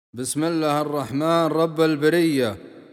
بسم الله الرحمن. رب البرية،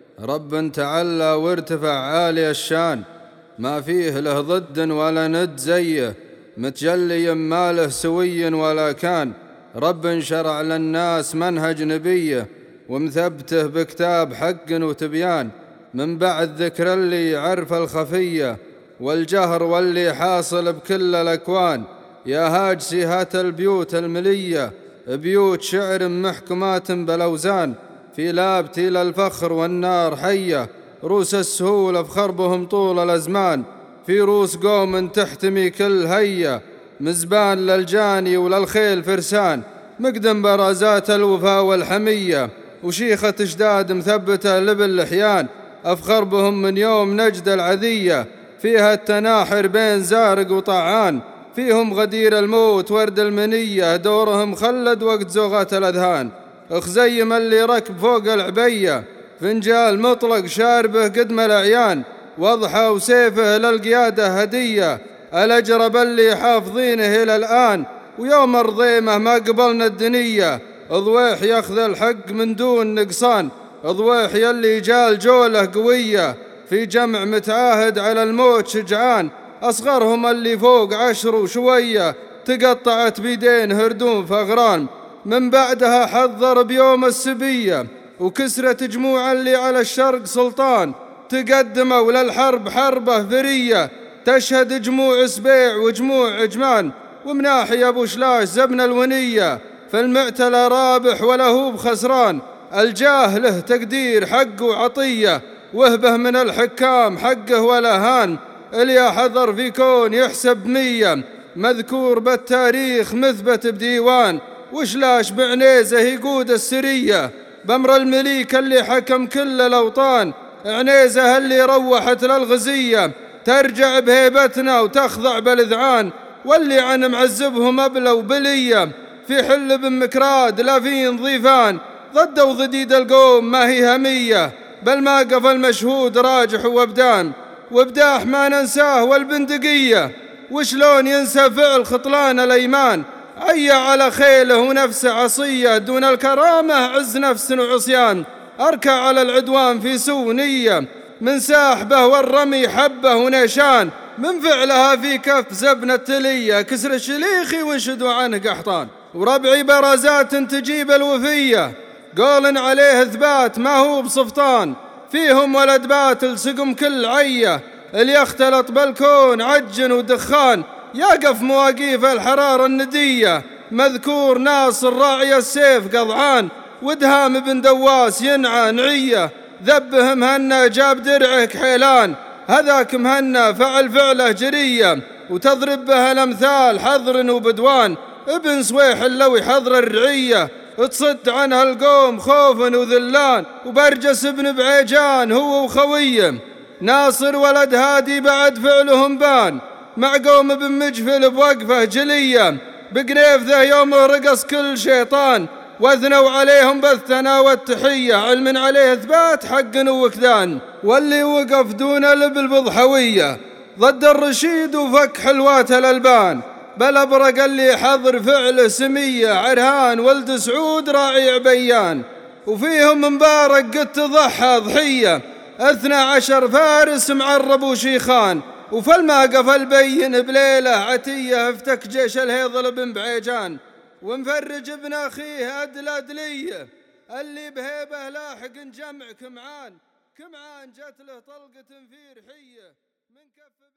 رب تعلى وارتفع عالي الشان، ما فيه له ضد ولا ند زيه، متجلي ما له سوي ولا كان. رب شرع للناس منهج نبيه، ومثبته بكتاب حق وتبيان، من بعد ذكر اللي يعرف الخفية والجهر واللي حاصل بكل الأكوان. يا هاجسي هات البيوت الملية، بيوت شعر محكمات بالأوزان، في لابتي للفخر والنار حية، روس السهول بخربهم طول الأزمان، في روس قوم تحتمي كل هية، مزبان للجاني وللخيل فرسان، مقدم برازات الوفا والحمية، وشيخة جداد مثبتة لباللحيان، أفخر بهم من يوم نجد العذية، فيها التناحر بين زارق وطعان، فيهم غدير الموت ورد المنية، دورهم خلد وقت زوغات الأذهان. اخزيم اللي ركب فوق العبية، فنجال مطلق شاربه قدم الأعيان، واضحى وسيفه للقيادة هدية، الأجرب اللي حافظينه إلى الآن، ويوم الرضيمة ما قبلنا الدنية، ضويح ياخذ الحق من دون نقصان، ضويح يلي جال جوله قوية، في جمع متعاهد على الموت شجعان، أصغرهم اللي فوق 10 وشوية، تقطعت بيدين هردون فغران، من بعدها حذر بيوم السبية، وكسرت جموع اللي على الشرق سلطان، تقدموا للحرب حربة ذرية، تشهد جموع سبيع وجموع عجمان، ومناحي أبو شلاش زبن الونية، فالمعتلى رابح وله بخسران، الجاه له تقدير حق وعطية، وهبه من الحكام حقه ولا هان، اللي حضر في كون يحسب 100، مذكور بالتاريخ مثبت بديوان، وشلاش بعنيزه يقود السرية، بأمر المليك اللي حكم كل الأوطان، عنيزه اللي روحت للغزية، ترجع بهيبتنا وتخضع بالإذعان، واللي عن معذبهم أبلوا بلية، في حل بن مكراد لا في نظيفان، ضدوا ضديد القوم ما هي همية، بل ما قف المشهود راجح وابدان، وبداح ما ننساه والبندقية، وشلون ينسى فعل خطلان الأيمان، عيا على خيله ونفسه عصية، دون الكرامة عز نفس وعصيان، أركع على العدوان في سونية، من ساحبه والرمي حبه ونيشان، من فعلها في كف زبن التلية، كسر الشليخي وانشدوا عنه قحطان، وربعي برازات تجيب الوفية، قول عليه إثبات ما هو بصفطان، فيهم ولد باتل سقم كل عية، اللي يختلط بالكون عجن ودخان، يقف مواقيف الحرارة الندية، مذكور ناصر راعي السيف قضعان، ودهام بن دواس ينعى نعية، ذبه مهنا جاب درعه كحيلان، هذاك مهنا فعل فعله جرية، وتضرب به الأمثال حضر وبدوان، ابن سويح اللوي حضر الرعية، تصد عنها القوم خوفا وذلان، وبرجس بن بعيجان هو وخويه، ناصر ولد هادي بعد فعلهم بان، مع قوم بن مجفل بوقفه جلية، بقنيف ذا يوم رقص كل شيطان، واثنوا عليهم بالثنا والتحية، علم عليه إثبات حق وكذان، واللي وقف دون لب بضحوية ضد الرشيد وفك حلوات الألبان، بل أبرق اللي حضر فعله سمية، عرهان ولد سعود راعي عبيان، وفيهم مبارك قد تضحى ضحية، 12 فارس معرب وشيخان، وفالماقف البين بليلة عتية، افتك جيش الهيضل بن بعيجان، ومفرج ابن أخيه أدل أدلية، اللي بهيبه لاحق جمع كمعان، كمعان جت له طلقة في رحية من كف